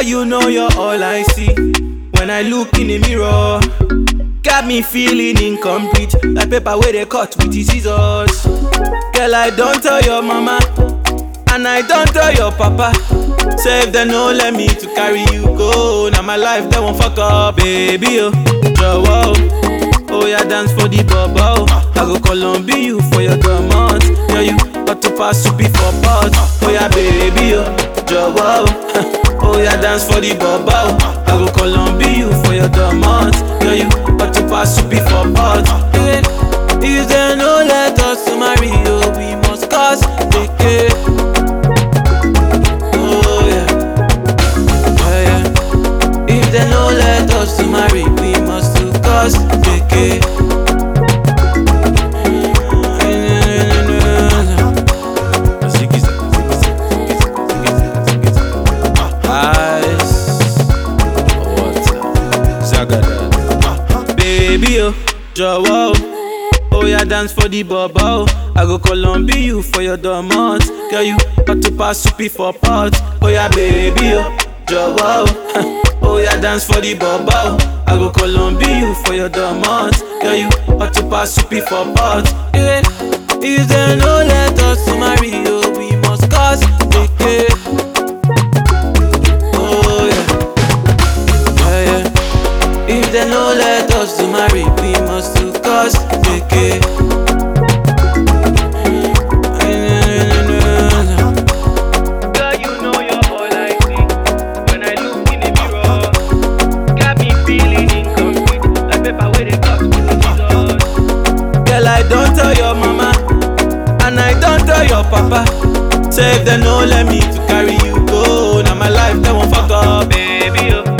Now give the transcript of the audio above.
Girl, you know you're all I see when I look in the mirror. Got me feeling incomplete, like paper where they cut with the scissors. Girl, I don't tell your mama, and I don't tell your papa. Say if they no let me to carry you go, now my life they won't fuck up, baby. Oh, Jowo, oh yeah, dance for the bubble. I go Colombia you for your domot. Yeah, you got to pass to be for pot. Oh yeah, baby. Oh, Jowo, oh yeah, dance for the bubble. I go Colombia you for your domot. Yeah, you got to pass to be for pot. If they no let us to marry, oh, we must cause decay. Oh yeah, yeah, yeah. If they no let us to marry, we must to cause decay. Baby, oh, Jowo, oh yeah, dance for the bubble. I go Colombia you for your domot. Girl, you got to pass to for pot. Oh yeah, baby, oh, Jowo, oh yeah, dance for the bubble. I go Colombia you for your domot. Girl, you got to pass to for pot. Yeah. If they no let us to marry, oh, we must cause decay. Oh yeah, yeah, yeah. If they no let us to marry, we must to cause decay. Girl, you know you're all I see when I look in the mirror. Got me feeling incomplete, like paper where they cut with the scissors. Girl, I don't tell your mama, and I don't tell your papa. Say if they no let me to carry you go, now my life they won't fuck up, baby. Oh.